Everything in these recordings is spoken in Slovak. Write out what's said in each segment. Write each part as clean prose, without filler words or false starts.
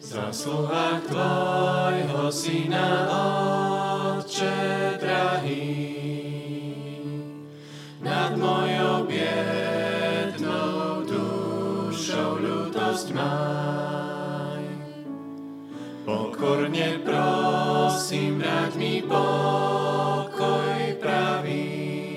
zásluhách Tvojho Syna, Otče drahý, nad mojou biednou dušou ľútosť maj. Pokorne prosím, vráť mi pokoj pravý,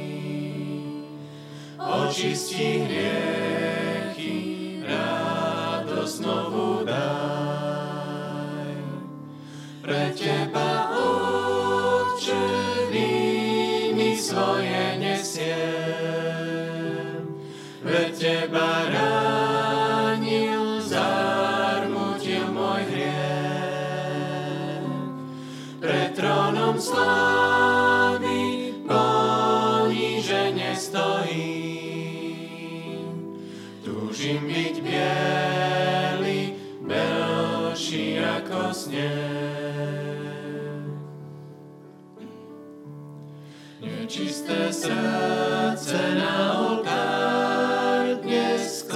očisti hriechy, radosť znovu daj. Pre Teba, Otče, viny svoje nesiem, pre Teba ránil, zarmutil môj hriech. Pred trónom slávy ponížene stojím, túžim byť biely, belší ako sneh. Nečisté srdce na oltár dnes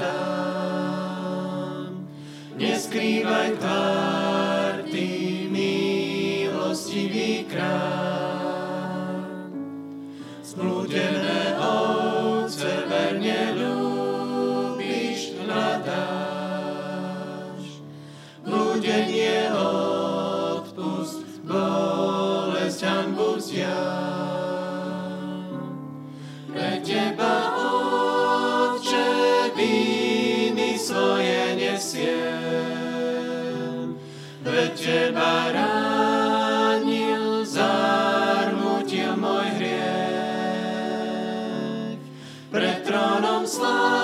skladám, neskrývaj tvár, Ty milostivý kráľ. Zblúdené ovce verne ľúbiš, hľadáš, blúdenie odpust, bolesť hanbu vzdial. Pre Teba, Otče, viny svoje nesiem, pre Teba ránil, zarmutil môj hriech. Pred trónom slávy